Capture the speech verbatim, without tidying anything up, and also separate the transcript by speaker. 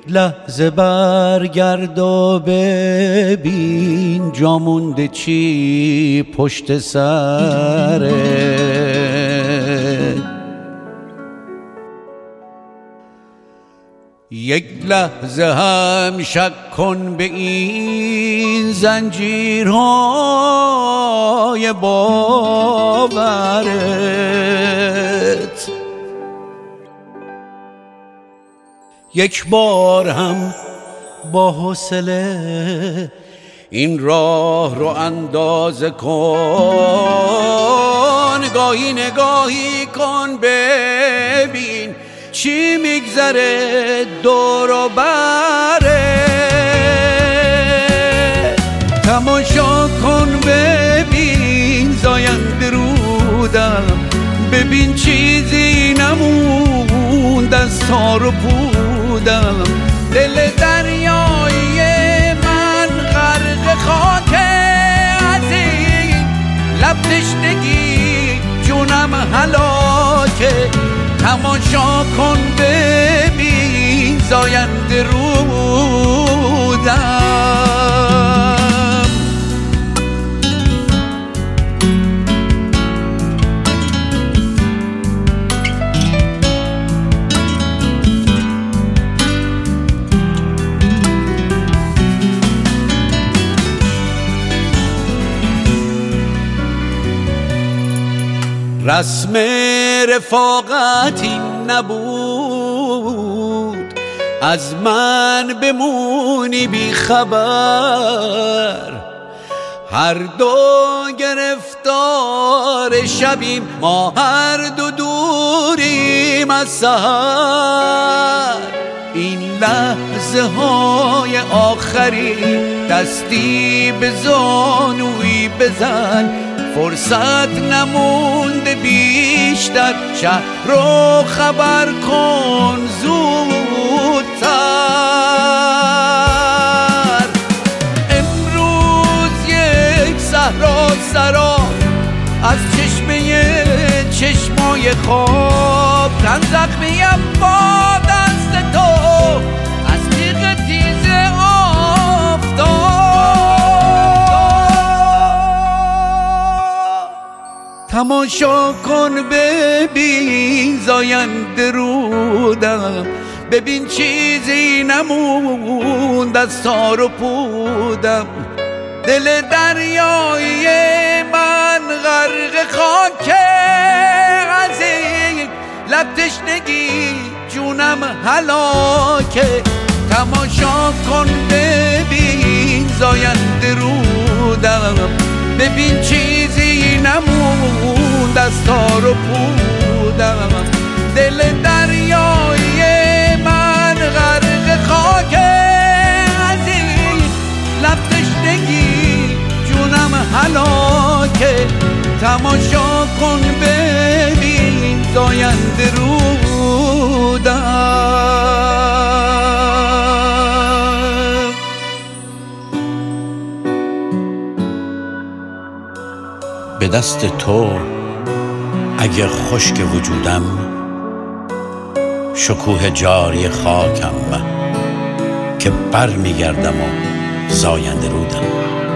Speaker 1: لحظه برگرد و ببین جا مونده چی پشت سره. یک لحظه هم شک کن به این زنجیرهای باورت، یک بار هم با حوصله این راه رو اندازه کن. گاهی نگاهی کن ببین چی میگذره دور و بره. تماشا کن ببین زاینده رودم، ببین چیزی نموند از تار و پودم. دل دریای من غرق خاک از این لب تشنگی جونم هلاکه. تماشا کن ببین زاینده رودم. رسم رفاقت این نبود از من بمونی بی خبر. هر دو گرفتار شبیم، ما هر دو دوریم از سحر. این لحظه های آخری دستی به زانوی بزن، فرصت نمونده بیشتر، شهر رو خبر کن زودتر. امروز یک صحرا سرا از چشمه چشمای خواب، تن زخمیم با دست تو از تیغ تیز آفتاب. تماشا کن ببین زاینده رودم، ببین چیزی نموند از تار و پودم. دل دریای من غرق خاک از این لب تشنگی جونم هلاکه. تماشا کن ببین زاینده رودم، ببین چیزی نموند از تار و پودم. دل دریای من غرق خاک از این لب تشنگی جونم هلاکه. تماشا کن ببین زاینده رودم.
Speaker 2: به دست تو اگه خشک وجودم، شکوه جاری خاکم که بر میگردم و زاینده رودم.